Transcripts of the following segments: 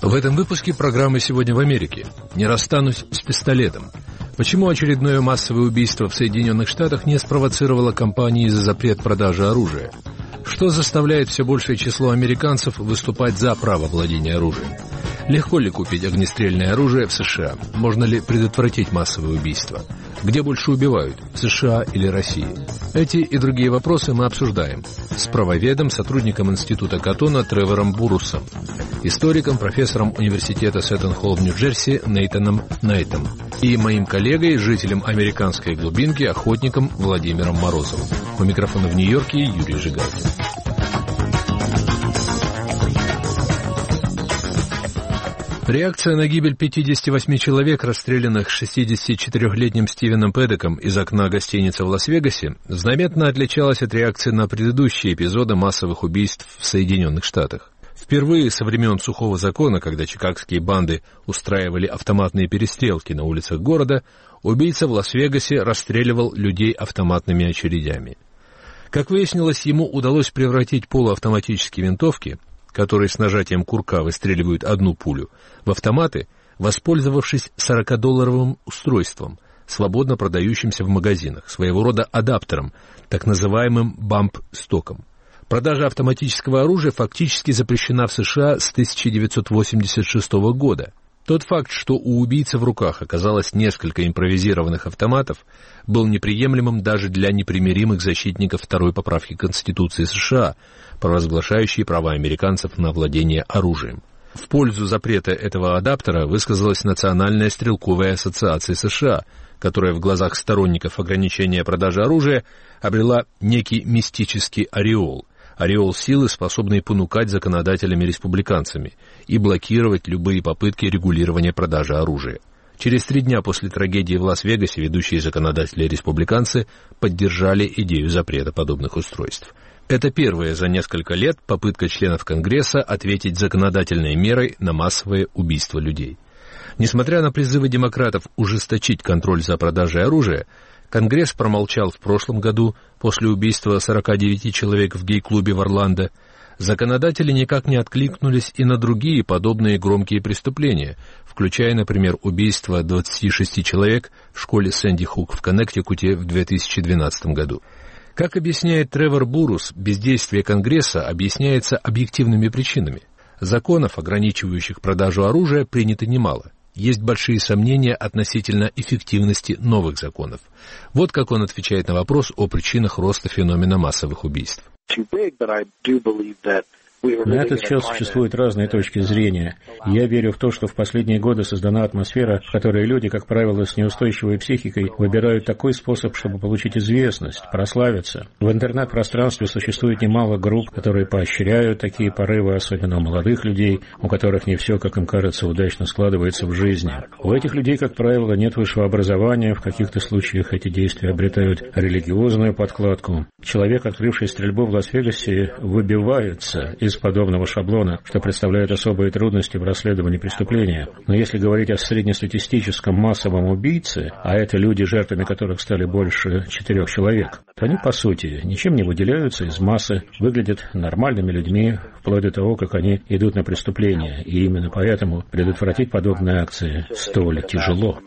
В этом выпуске программы «Сегодня в Америке». Не расстанусь с пистолетом. Почему очередное массовое убийство в Соединенных Штатах не спровоцировало кампании за запрет продажи оружия? Что заставляет все большее число американцев выступать за право владения оружием? Легко ли купить огнестрельное оружие в США? Можно ли предотвратить массовые убийства? Где больше убивают, в США или России? Эти и другие вопросы мы обсуждаем с правоведом, сотрудником Института Каттона Тревором Буррусом, историком, профессором университета Сеттон-Холл в Нью-Джерси Нейтаном Найтом и моим коллегой, жителем американской глубинки, охотником Владимиром Морозовым. У микрофона в Нью-Йорке Юрий Жигалкин. Реакция на гибель 58 человек, расстрелянных 64-летним Стивеном Пэддоком из окна гостиницы в Лас-Вегасе, заметно отличалась от реакции на предыдущие эпизоды массовых убийств в Соединенных Штатах. Впервые со времен Сухого закона, когда чикагские банды устраивали автоматные перестрелки на улицах города, убийца в Лас-Вегасе расстреливал людей автоматными очередями. Как выяснилось, ему удалось превратить полуавтоматические винтовки, которые с нажатием курка выстреливают одну пулю, в автоматы, воспользовавшись 40-долларовым устройством, свободно продающимся в магазинах, своего рода адаптером, так называемым бамп-стоком. Продажа автоматического оружия фактически запрещена в США с 1986 года. Тот факт, что у убийцы в руках оказалось несколько импровизированных автоматов, был неприемлемым даже для непримиримых защитников второй поправки Конституции США, провозглашающей права американцев на владение оружием. В пользу запрета этого адаптера высказалась Национальная стрелковая ассоциация США, которая в глазах сторонников ограничения продажи оружия обрела некий мистический ореол силы, способный понукать законодателями-республиканцами и блокировать любые попытки регулирования продажи оружия. Через 3 дня после трагедии в Лас-Вегасе ведущие законодатели-республиканцы поддержали идею запрета подобных устройств. Это первая за несколько лет попытка членов Конгресса ответить законодательной мерой на массовое убийство людей. Несмотря на призывы демократов ужесточить контроль за продажей оружия, Конгресс промолчал в прошлом году после убийства 49 человек в гей-клубе в Орландо. Законодатели никак не откликнулись и на другие подобные громкие преступления, включая, например, убийство 26 человек в школе Сэнди Хук в Коннектикуте в 2012 году. Как объясняет Тревор Буррус, бездействие Конгресса объясняется объективными причинами. Законов, ограничивающих продажу оружия, принято немало. Есть большие сомнения относительно эффективности новых законов. Вот как он отвечает на вопрос о причинах роста феномена массовых убийств. На этот счет существуют разные точки зрения. Я верю в то, что в последние годы создана атмосфера, в которой люди, как правило, с неустойчивой психикой, выбирают такой способ, чтобы получить известность, прославиться. В интернет-пространстве существует немало групп, которые поощряют такие порывы, особенно у молодых людей, у которых не все, как им кажется, удачно складывается в жизни. У этих людей, как правило, нет высшего образования, в каких-то случаях эти действия обретают религиозную подкладку. Человек, открывший стрельбу в Лас-Вегасе, выбивается из подобного шаблона, что представляет особые трудности в расследовании преступления. Но если говорить о среднестатистическом массовом убийце, а это люди, жертвами которых стали больше 4 человек, то они, по сути, ничем не выделяются из массы, выглядят нормальными людьми, вплоть до того, как они идут на преступление. И именно поэтому предотвратить подобные акции столь тяжело.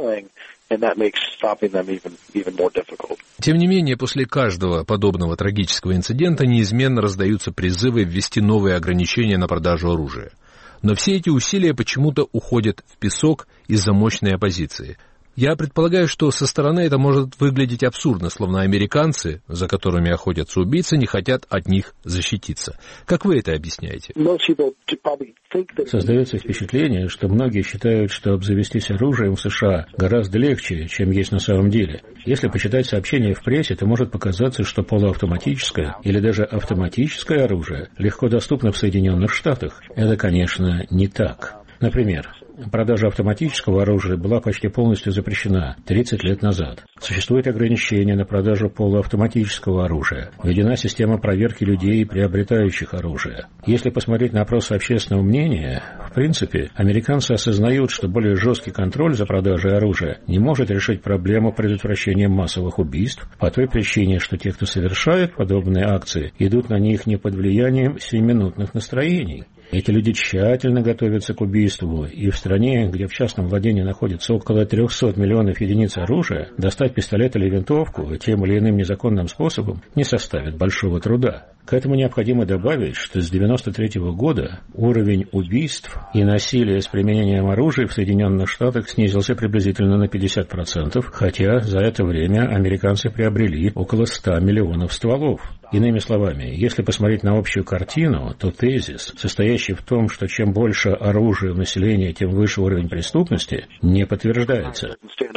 Тем не менее, после каждого подобного трагического инцидента неизменно раздаются призывы ввести новые ограничения на продажу оружия. Но все эти усилия почему-то уходят в песок из-за мощной оппозиции. Я предполагаю, что со стороны это может выглядеть абсурдно, словно американцы, за которыми охотятся убийцы, не хотят от них защититься. Как вы это объясняете? Создается впечатление, что многие считают, что обзавестись оружием в США гораздо легче, чем есть на самом деле. Если почитать сообщения в прессе, то может показаться, что полуавтоматическое или даже автоматическое оружие легко доступно в Соединенных Штатах. Это, конечно, не так. Например, продажа автоматического оружия была почти полностью запрещена 30 лет назад. Существует ограничение на продажу полуавтоматического оружия. Введена система проверки людей, приобретающих оружие. Если посмотреть на опросы общественного мнения, в принципе, американцы осознают, что более жесткий контроль за продажей оружия не может решить проблему предотвращения массовых убийств по той причине, что те, кто совершает подобные акции, идут на них не под влиянием сиюминутных настроений. Эти люди тщательно готовятся к убийству, и в стране, где в частном владении находится около 300 миллионов единиц оружия, достать пистолет или винтовку тем или иным незаконным способом не составит большого труда. К этому необходимо добавить, что с 1993 года уровень убийств и насилия с применением оружия в Соединенных Штатах снизился приблизительно на 50%, хотя за это время американцы приобрели около 100 миллионов стволов. Иными словами, если посмотреть на общую картину, то тезис, состоящий в том, что чем больше оружия в населении, тем выше уровень преступности, не подтверждается.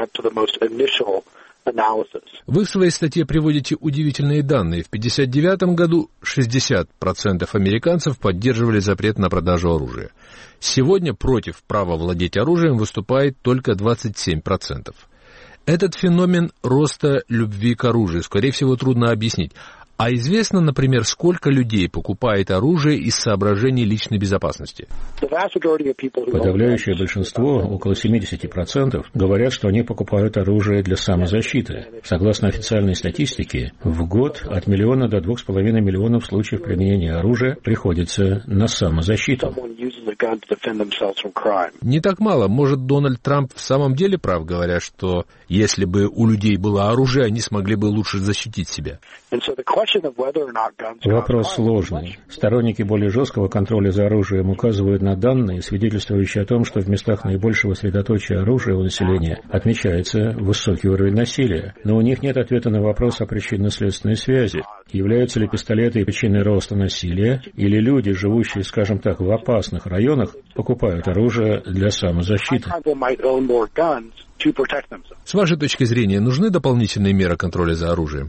Вы в своей статье приводите удивительные данные. В 1959 году 60% американцев поддерживали запрет на продажу оружия. Сегодня против права владеть оружием выступает только 27%. Этот феномен роста любви к оружию, скорее всего, трудно объяснить. А известно, например, сколько людей покупает оружие из соображений личной безопасности? Подавляющее большинство, около 70%, говорят, что они покупают оружие для самозащиты. Согласно официальной статистике, в год от 1 миллиона до 2,5 миллионов случаев применения оружия приходится на самозащиту. Не так мало. Может, Дональд Трамп в самом деле прав, говоря, что если бы у людей было оружие, они смогли бы лучше защитить себя? Вопрос сложный. Сторонники более жесткого контроля за оружием указывают на данные, свидетельствующие о том, что в местах наибольшего средоточия оружия у населения отмечается высокий уровень насилия. Но у них нет ответа на вопрос о причинно-следственной связи. Являются ли пистолеты причиной роста насилия, или люди, живущие, скажем так, в опасных районах, покупают оружие для самозащиты? С вашей точки зрения, нужны дополнительные меры контроля за оружием?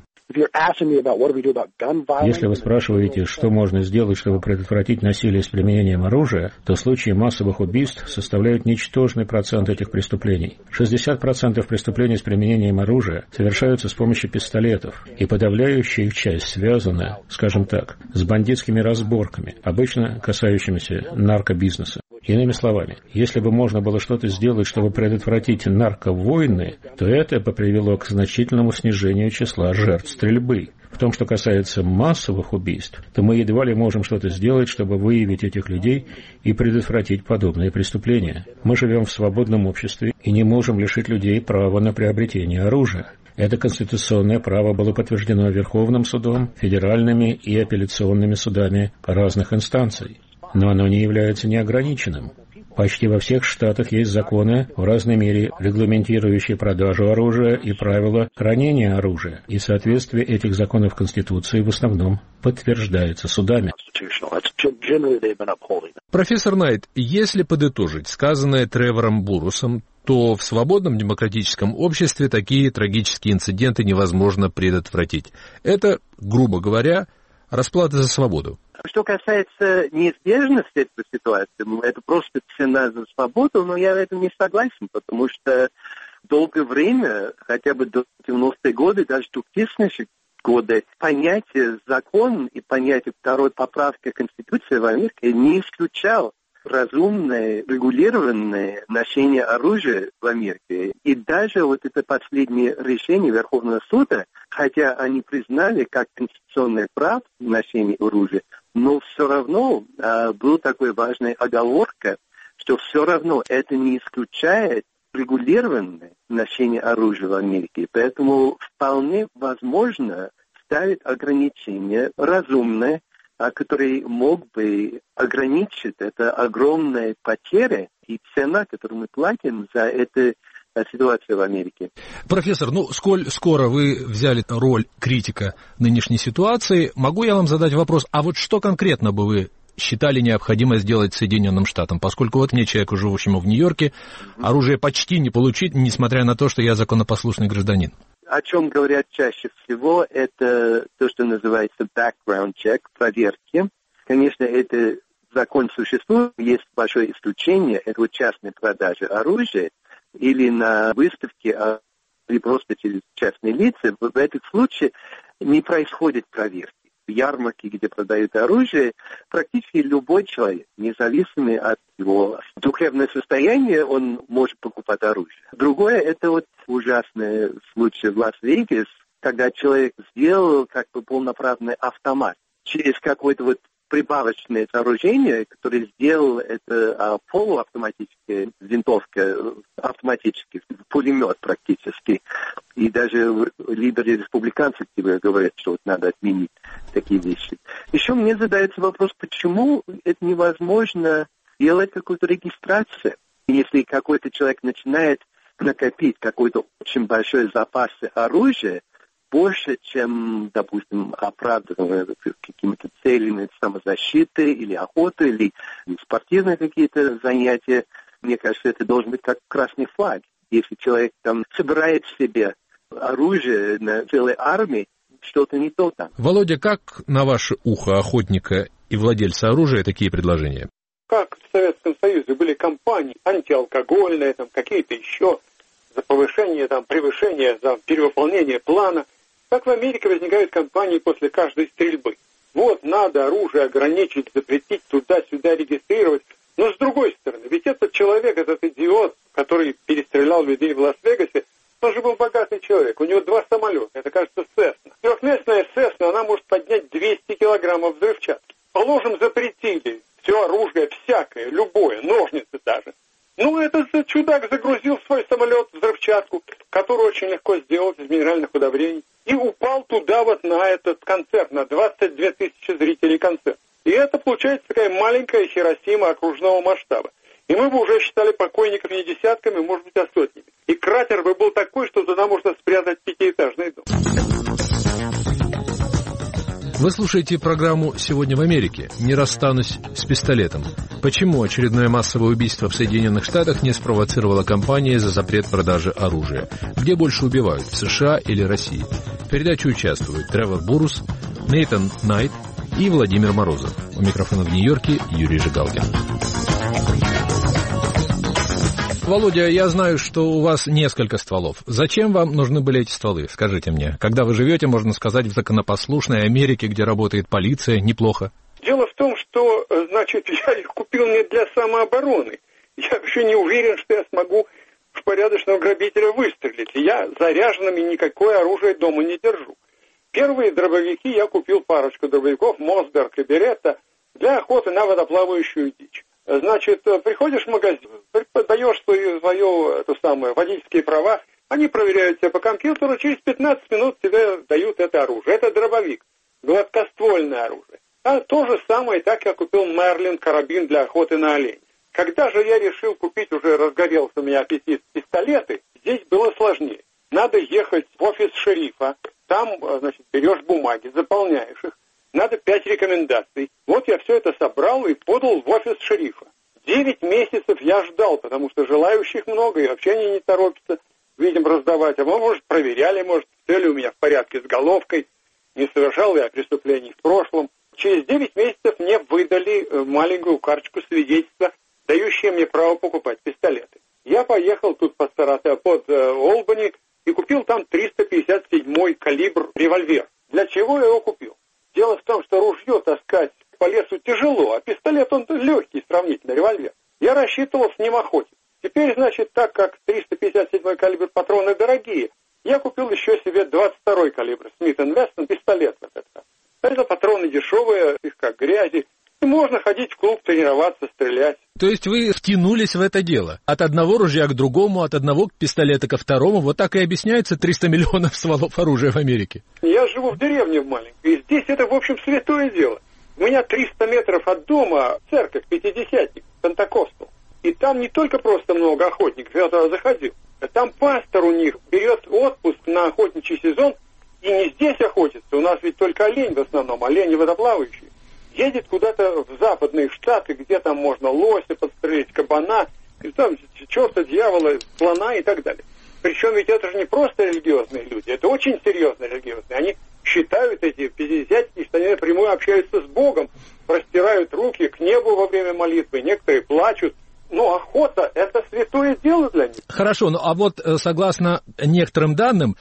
Если вы спрашиваете, что можно сделать, чтобы предотвратить насилие с применением оружия, то случаи массовых убийств составляют ничтожный процент этих преступлений. 60% преступлений с применением оружия совершаются с помощью пистолетов, и подавляющая их часть связана, скажем так, с бандитскими разборками, обычно касающимися наркобизнеса. Иными словами, если бы можно было что-то сделать, чтобы предотвратить нарковойны, то это бы привело к значительному снижению числа жертв стрельбы. В том, что касается массовых убийств, то мы едва ли можем что-то сделать, чтобы выявить этих людей и предотвратить подобные преступления. Мы живем в свободном обществе и не можем лишить людей права на приобретение оружия. Это конституционное право было подтверждено Верховным судом, федеральными и апелляционными судами разных инстанций. Но оно не является неограниченным. Почти во всех штатах есть законы в разной мере, регламентирующие продажу оружия и правила хранения оружия, и соответствие этих законов Конституции в основном подтверждается судами. Профессор Найт, если подытожить сказанное Тревором Буррусом, то в свободном демократическом обществе такие трагические инциденты невозможно предотвратить. Это, грубо говоря, расплата за свободу. Что касается неизбежности этой ситуации, это просто цена за свободу, но я в этом не согласен, потому что долгое время, хотя бы до 90-е годы, даже до 2000-х годы, понятие закон и понятие второй поправки Конституции в Америке не исключал разумное, регулированное ношение оружия в Америке. И даже вот это последнее решение Верховного суда, хотя они признали как конституционное право ношение оружия, но все равно была такая важная оговорка, что все равно это не исключает регулированное ношение оружия в Америке. Поэтому вполне возможно ставить ограничения разумные, который мог бы ограничить это огромные потери и цена, которую мы платим за эту ситуацию в Америке. Профессор, сколь скоро вы взяли роль критика нынешней ситуации, могу я вам задать вопрос, а вот что конкретно бы вы считали необходимо сделать Соединенным Штатам, поскольку вот мне, человеку, живущему в Нью-Йорке, оружие почти не получить, несмотря на то, что я законопослушный гражданин? О чем говорят чаще всего, это то, что называется background check, проверки. Конечно, это закон существует, есть большое исключение, это вот частная продажа оружия или на выставке, или просто через частные лица. В этих случаях не происходит проверки. В ярмарке, где продают оружие, практически любой человек, независимо от его духовного состояния, он может покупать оружие. Другое, это вот ужасный случай в Лас-Вегасе, когда человек сделал как бы полноправный автомат. Через какое-то вот прибавочное сооружение, которое сделал это полуавтоматическая винтовка, автоматический пулемет практически. И даже лидеры республиканцев говорят, что вот надо отменить такие вещи. Еще мне задается вопрос, почему это невозможно делать какую-то регистрацию. Если какой-то человек начинает накопить какой-то очень большой запас оружия, больше, чем, допустим, оправданно какими-то целями самозащиты или охоты, или спортивные какие-то занятия, мне кажется, это должен быть как красный флаг. Если человек там собирает в себе оружие на целой армии, что-то не то там. Володя, как на ваше ухо охотника и владельца оружия такие предложения? Как в Советском Союзе были кампании антиалкогольные, там какие-то еще за повышение, там, превышение, за перевыполнение плана, так в Америке возникают кампании после каждой стрельбы. Вот, надо оружие ограничить, запретить, туда-сюда регистрировать. Но с другой стороны, ведь этот человек, этот идиот, который перестрелял людей в Лас-Вегасе, он же был богатый человек, у него 2 самолета, это, кажется, Cessna. Трехместная Cessna, она может поднять 200 килограммов взрывчатки. Положим, запретили все оружие, всякое, любое, ножницы даже. Ну, этот чудак загрузил в свой самолет взрывчатку, которую очень легко сделать из минеральных удобрений, и упал туда вот на этот концерт, на 22 тысячи зрителей концерт. И это получается такая маленькая Хиросима окружного масштаба. И мы бы уже считали покойников не десятками, может быть, а сотнями. И кратер бы был такой, что туда можно спрятать 5-этажный дом. Вы слушаете программу «Сегодня в Америке». Не расстанусь с пистолетом. Почему очередное массовое убийство в Соединенных Штатах не спровоцировала кампания за запрет продажи оружия? Где больше убивают, в США или России? В передаче участвуют Тревор Буррус, Нейтан Найт и Владимир Морозов. У микрофона в Нью-Йорке Юрий Жигалкин. Володя, я знаю, что у вас несколько стволов. Зачем вам нужны были эти стволы? Скажите мне. Когда вы живете, можно сказать, в законопослушной Америке, где работает полиция, неплохо. Дело в том, что, значит, я их купил не для самообороны. Я вообще не уверен, что я смогу в порядочного грабителя выстрелить. Я заряженными никакое оружие дома не держу. Первые дробовики я купил парочку дробовиков, Мосберг и Беретта, для охоты на водоплавающую дичь. Значит, приходишь в магазин, подаешь свое водительские права, они проверяют тебя по компьютеру, через 15 минут тебе дают это оружие. Это дробовик, гладкоствольное оружие. А то же самое, так я купил Мерлин карабин для охоты на оленей. Когда же я решил купить, уже разгорелся у меня аппетит, пистолеты, здесь было сложнее. Надо ехать в офис шерифа, там, значит, берешь бумаги, заполняешь их. Надо 5 рекомендаций. Вот я все это собрал и подал в офис шерифа. 9 месяцев я ждал, потому что желающих много, и вообще они не торопятся, видимо, раздавать. А может, проверяли, может, все ли у меня в порядке с головкой, не совершал я преступлений в прошлом. Через 9 месяцев мне выдали маленькую карточку свидетельства, дающее мне право покупать пистолеты. Я поехал тут под Олбани и купил там 357-й калибр револьвер. Для чего я его купил? Дело в том, что ружье таскать по лесу тяжело, а пистолет он легкий сравнительно, револьвер. Я рассчитывал с ним охотиться. Теперь, значит, так как 357-й калибр патроны дорогие, я купил еще себе 22-й калибр Смит & Вессон пистолет. Это патроны дешевые, их как грязи. И можно ходить в клуб, тренироваться, стрелять. То есть вы втянулись в это дело? От одного ружья к другому, от одного пистолета ко второму. Вот так и объясняется 300 миллионов стволов оружия в Америке. Я живу в деревне в маленькой, и здесь это, в общем, святое дело. У меня 300 метров от дома церковь, пятидесятник, Пентакостал. И там не только просто много охотников, я туда заходил. Там пастор у них берет отпуск на охотничий сезон, и не здесь охотится, у нас ведь только олень в основном, олени водоплавающие. Едет куда-то в западные штаты, где там можно лося подстрелить, кабана, и там черта, дьявола, слона и так далее. Причем ведь это же не просто религиозные люди, это очень серьезные религиозные. Они считают, эти пятидесятники, что они напрямую общаются с Богом, простирают руки к небу во время молитвы, некоторые плачут. Но охота – это святое дело для них. Хорошо, ну а вот согласно некоторым данным,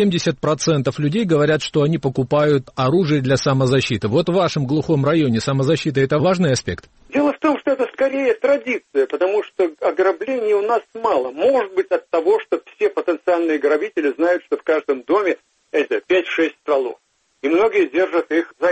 70% людей говорят, что они покупают оружие для самозащиты. Вот в вашем глухом районе самозащита – это важный аспект? Дело в том, что это скорее традиция, потому что ограблений у нас мало. Может быть, от того, что все потенциальные грабители знают, что в каждом доме это 5-6 стволов. И многие держат их заряженными.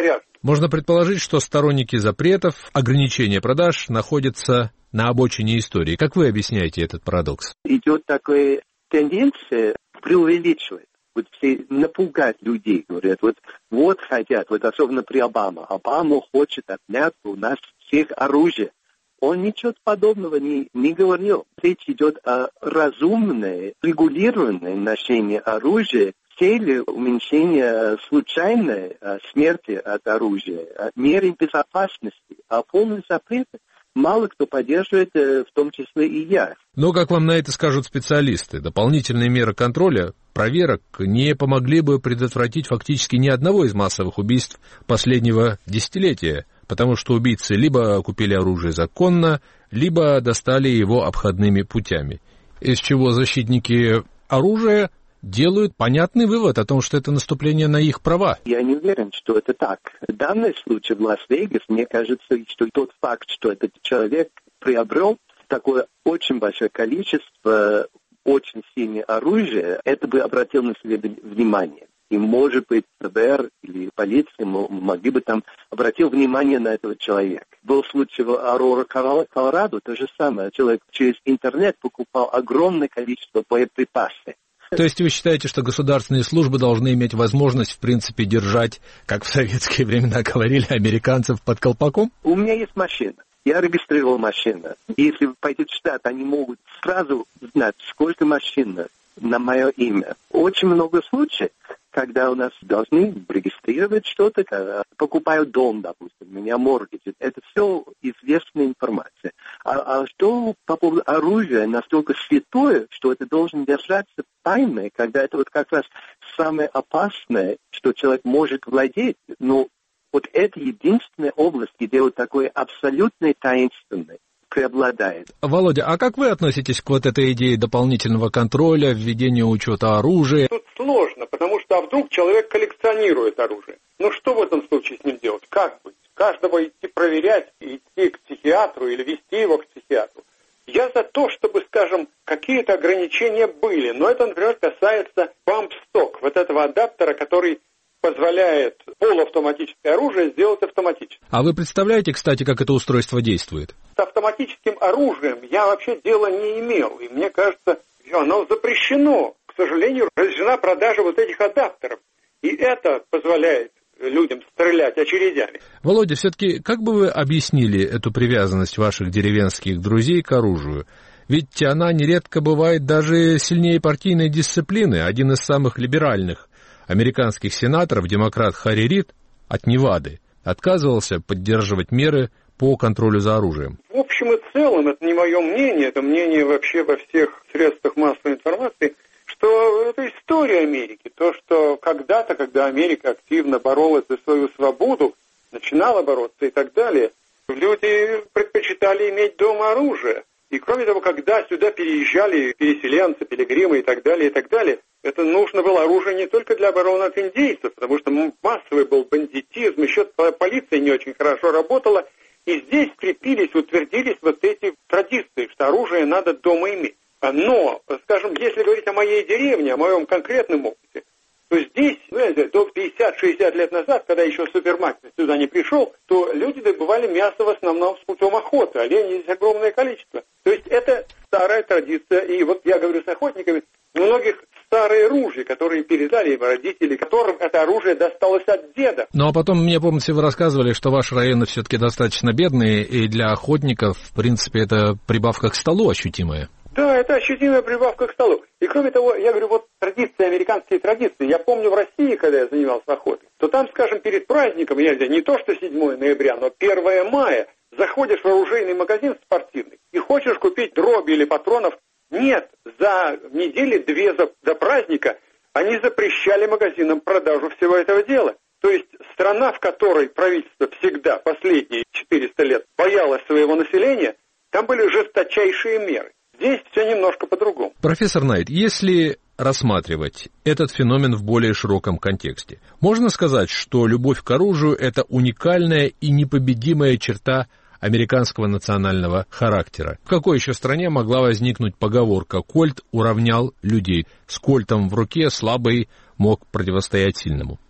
Можно предположить, что сторонники запретов, ограничения продаж находятся на обочине истории. Как вы объясняете этот парадокс? Идет такая тенденция преувеличивать. Вот все напугать людей, говорят, вот хотят, вот особенно при Обаме. Обама хочет отнять у нас всех оружие. Он ничего подобного не говорил. Речь идет о разумной, регулированной ношении оружия с целью уменьшения случайной смерти от оружия, меры безопасности, а полный запрет мало кто поддерживает, в том числе и я. Но, как вам на это скажут специалисты, дополнительные меры контроля, проверок не помогли бы предотвратить фактически ни одного из массовых убийств последнего десятилетия, потому что убийцы либо купили оружие законно, либо достали его обходными путями. Из чего защитники оружия делают понятный вывод о том, что это наступление на их права. Я не уверен, что это так. В данном случае в Лас-Вегасе, мне кажется, что тот факт, что этот человек приобрел такое очень большое количество очень сильного оружия, это бы обратило на себя внимание. И, может быть, ФБР или полиция могли бы там обратить внимание на этого человека. Был случай в Аурора, Колорадо, то же самое. Человек через интернет покупал огромное количество боеприпасов. То есть вы считаете, что государственные службы должны иметь возможность, в принципе, держать, как в советские времена говорили, американцев под колпаком? У меня есть машина. Я регистрировал машину. Если пойти в штат, они могут сразу знать, сколько машин на мое имя. Очень много случаев, когда у нас должны регистрировать что-то, когда покупают дом, допустим, меня моргидят. Это все известная информация. А что по поводу оружия настолько святое, что это должен держаться тайной, когда это вот как раз самое опасное, что человек может владеть. Но вот это единственная область, где вот такое абсолютное таинственное преобладает. Володя, а как вы относитесь к вот этой идее дополнительного контроля, введения учета оружия? Тут сложно, потому что вдруг человек коллекционирует оружие. Ну что в этом случае с ним делать? Как быть? Каждого идти проверять, идти к психиатру или вести его к психиатру. Я за то, чтобы, скажем, какие-то ограничения были, но это, например, касается бамп-сток, вот этого адаптера, который позволяет полуавтоматическое оружие сделать автоматически. А вы представляете, кстати, как это устройство действует? С автоматическим оружием я вообще дела не имел, и мне кажется, оно запрещено. К сожалению, разрешена продажа вот этих адаптеров, и это позволяет людям стрелять очередями. Володя, все-таки как бы вы объяснили эту привязанность ваших деревенских друзей к оружию? Ведь она нередко бывает даже сильнее партийной дисциплины. Один из самых либеральных американских сенаторов, демократ Харри Рид от Невады, отказывался поддерживать меры по контролю за оружием. В общем и целом, это не мое мнение, это мнение вообще во всех средствах массовой информации, что это история Америки. То, что когда-то, когда Америка активно боролась за свою свободу, начинала бороться и так далее, люди предпочитали иметь дома оружие. И кроме того, когда сюда переезжали переселенцы, пилигримы и так далее, это нужно было оружие не только для обороны от индейцев, потому что массовый был бандитизм, еще полиция не очень хорошо работала, и здесь крепились, утвердились вот эти традиции, что оружие надо дома иметь. Но, скажем, если говорить о моей деревне, о моем конкретном опыте, то здесь, до 50-60 лет назад, когда еще супермаркет сюда не пришел, то люди добывали мясо в основном с путем охоты. Оленей здесь огромное количество. То есть это старая традиция. И вот я говорю с охотниками, у многих старые ружья, которые передали им родители, которым это оружие досталось от деда. Ну а потом, мне помните, вы рассказывали, что ваши районы все-таки достаточно бедные, и для охотников, в принципе, это прибавка к столу ощутимая. Да, это ощутимая прибавка к столу. И кроме того, я говорю, вот традиции, американские традиции. Я помню в России, когда я занимался охотой, то там, скажем, перед праздником, не то что 7 ноября, но 1 мая, заходишь в оружейный магазин спортивный и хочешь купить дроби или патронов. Нет, за недели 2 до праздника они запрещали магазинам продажу всего этого дела. То есть страна, в которой правительство всегда последние 400 лет боялось своего населения, там были жесточайшие меры. Здесь все немножко по-другому. Профессор Найт, если рассматривать этот феномен в более широком контексте, можно сказать, что любовь к оружию – это уникальная и непобедимая черта американского национального характера. В какой еще стране могла возникнуть поговорка «Кольт уравнял людей»? С кольтом в руке слабый мог противостоять сильному.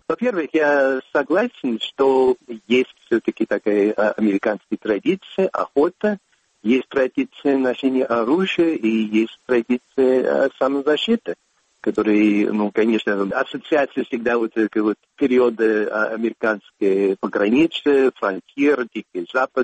Во-первых, я согласен, что есть все-таки такая американская традиция, охота, есть традиция ношения оружия и есть традиция самозащиты, которые, конечно, ассоциация всегда вот периода американской пограничья, фронтир, Дикий Запад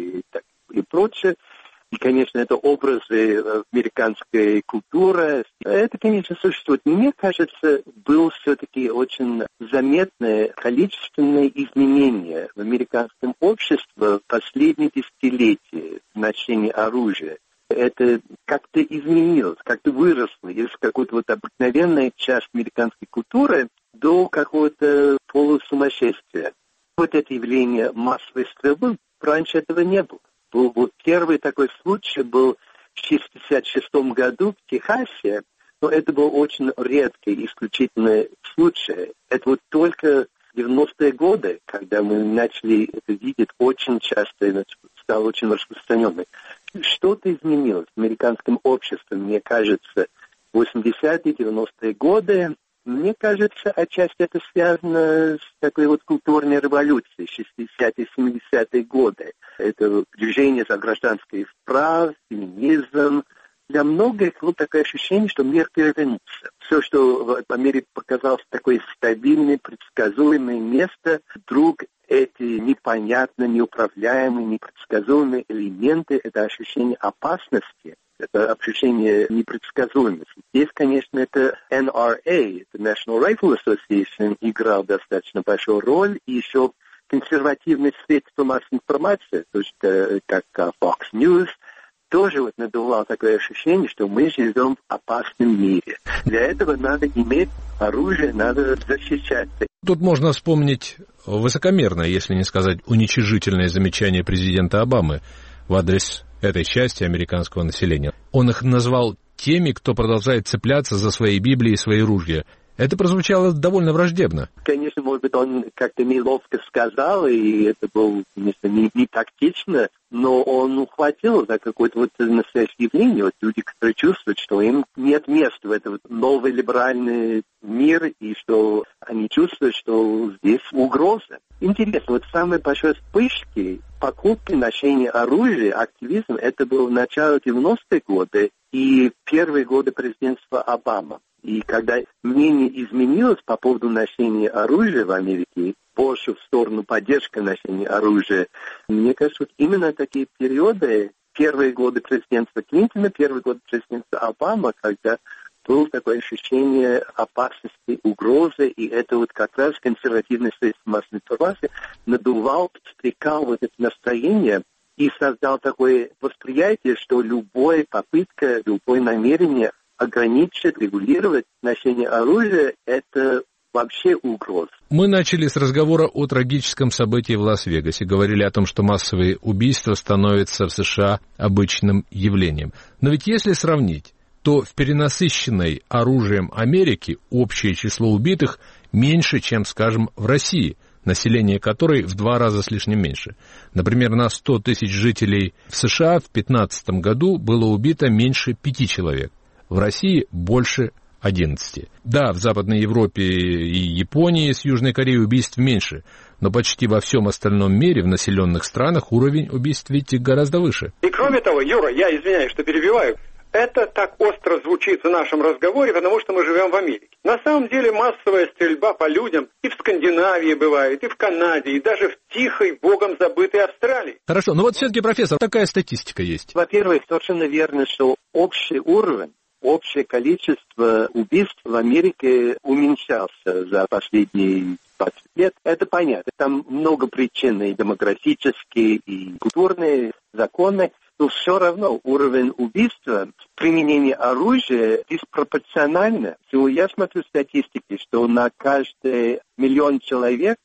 и прочее. И, конечно, это образы американской культуры. Это, конечно, существует. Мне кажется, было все-таки очень заметное количественное изменение в американском обществе в последние десятилетия в ношении оружия. Это как-то изменилось, как-то выросло из какой-то вот обыкновенной части американской культуры до какого-то полусумасшествия. Вот это явление массовой стрельбы, раньше этого не было. Вот первый такой случай был в 1966 году в Техасе, но это был очень редкий, исключительный случай. Это вот только в 90-е годы, когда мы начали это видеть очень часто, и стало очень распространенным. Что-то изменилось в американском обществе, мне кажется, в 80-е, 90-е годы. Мне кажется, отчасти это связано с такой вот культурной революцией 60-е, 70-е годы. Это движение за гражданские права, феминизм. Для многих было такое ощущение, что мир перевернулся. Все, что в Америке показалось такое стабильное, предсказуемое место, вдруг эти непонятные, неуправляемые, непредсказуемые элементы, это ощущение опасности, это ощущение непредсказуемости. Здесь, конечно, это NRA, это National Rifle Association, играл достаточно большую роль, и еще консервативные средства массовой информации, то есть как Fox News, тоже вот надувало такое ощущение, что мы живем в опасном мире. Для этого надо иметь оружие, надо защищаться. Тут можно вспомнить высокомерное, если не сказать уничижительное замечание президента Обамы в адрес этой части американского населения. Он их назвал теми, кто продолжает цепляться за свои Библии и свои ружья. Это прозвучало довольно враждебно. Конечно, может быть, он как-то неловко сказал, и это было, конечно, не тактично, но он ухватил за какое-то вот настоящее явление. Вот люди, которые чувствуют, что им нет места в этом вот новый либеральный мир, и что они чувствуют, что здесь угроза. Интересно, вот самые большие вспышки покупки, ношения оружия, активизм, это было начало 90-х годов и первые годы президентства Обамы. И когда мнение изменилось по поводу ношения оружия в Америке, больше в сторону поддержки ношения оружия, мне кажется, вот именно такие периоды, первые годы президентства Клинтона, первые годы президентства Обамы, когда было такое ощущение опасности, угрозы, и это вот как раз консервативное средство массовой информации надувал, подстрекал вот это настроение и создал такое восприятие, что любая попытка, любое намерение ограничить, регулировать ношение оружия – это вообще угроза. Мы начали с разговора о трагическом событии в Лас-Вегасе, говорили о том, что массовые убийства становятся в США обычным явлением. Но ведь если сравнить, то в перенасыщенной оружием Америке общее число убитых меньше, чем, скажем, в России, население которой в 2 раза с лишним меньше. Например, на 100 тысяч жителей в США в 2015 году было убито меньше 5 человек. В России больше 11. Да, в Западной Европе и Японии с Южной Кореей убийств меньше, но почти во всем остальном мире, в населенных странах, уровень убийств, видите, гораздо выше. И кроме того, Юра, я извиняюсь, что перебиваю, это так остро звучит в нашем разговоре, потому что мы живем в Америке. На самом деле массовая стрельба по людям и в Скандинавии бывает, и в Канаде, и даже в тихой, богом забытой Австралии. Хорошо, но вот все-таки, профессор, такая статистика есть. Во-первых, совершенно верно, что общий уровень, общее количество убийств в Америке уменьшался за последние 20 лет. Это понятно. Там много причин, и демографические, и культурные, законы. Но все равно уровень убийства, применение оружия диспропорционально. Я смотрю статистики, что на каждый миллион человек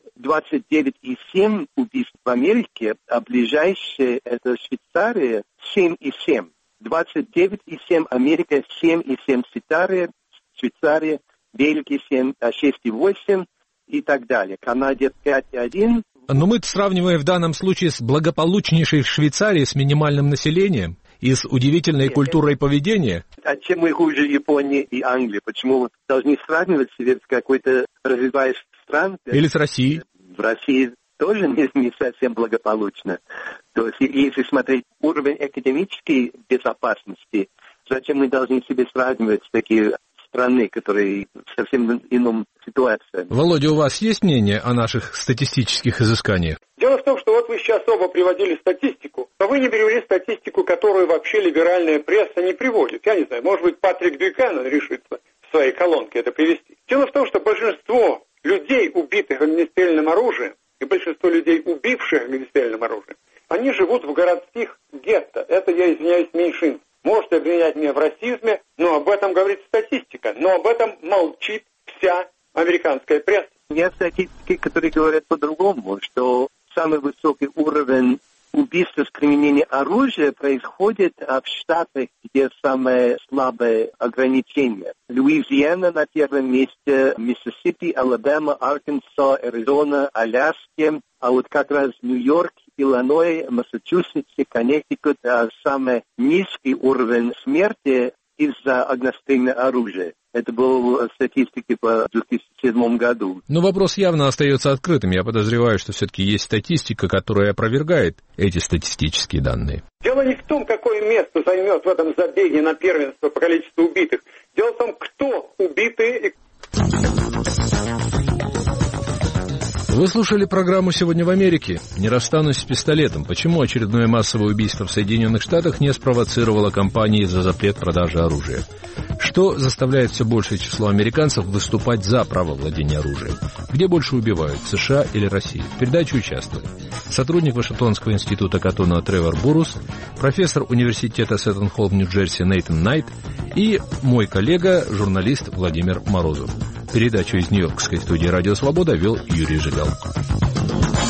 29,7 убийств в Америке, а ближайшие это Швейцария 7,7. 29,7 Америка, 7,7 Швейцария, Бельгия 6,8 и так далее. Канаде 5,1. Но мы сравниваем в данном случае с благополучнейшей Швейцарией, с минимальным населением и с удивительной культурой поведения. А чем мы хуже Японии и Англии? Почему мы должны сравнивать себя с какой-то развивающейся стран. Или с Россией? В России тоже не совсем благополучно. То есть, если смотреть уровень академической безопасности, зачем мы должны себе сравнивать такие страны, которые в совсем ином ситуации? Володя, у вас есть мнение о наших статистических изысканиях? Дело в том, что вот вы сейчас оба приводили статистику, но вы не привели статистику, которую вообще либеральная пресса не приводит. Я не знаю, может быть, Патрик Бюканен решится в своей колонке это привести. Дело в том, что большинство людей, убитых огнестрельным оружием, и большинство людей, убивших огнестрельным оружием, они живут в городских гетто. Это, я извиняюсь, меньшинство. Можете обвинять меня в расизме, но об этом говорит статистика. Но об этом молчит вся американская пресса. Есть статистики, которые говорят по-другому, что самый высокий уровень убийства с применением оружия происходит в штатах, где самое слабое ограничение. Луизиана на первом месте, Миссисипи, Алабама, Аркансас, Аризона, Аляска, а вот как раз Нью-Йорк, Иллинойс, Массачусетс, Коннектикут, самый низкий уровень смерти из-за огнестрельного оружия. Это была статистика по 2007 году. Но вопрос явно остается открытым. Я подозреваю, что все-таки есть статистика, которая опровергает эти статистические данные. Дело не в том, какое место займет в этом забеге на первенство по количеству убитых. Дело в том, кто убитые. Вы слушали программу «Сегодня в Америке». Не расстанусь с пистолетом. Почему очередное массовое убийство в Соединенных Штатах не спровоцировало кампании за запрет продажи оружия? Что заставляет все большее число американцев выступать за право владения оружием? Где больше убивают, США или Россия? В передаче участвует сотрудник Вашингтонского института Каттона Тревор Буррус, профессор университета Сеттон-Холл в Нью-Джерси Нейтан Найт и мой коллега, журналист Владимир Морозов. Передачу из Нью-Йоркской студии «Радио Свобода» вел Юрий Жигал.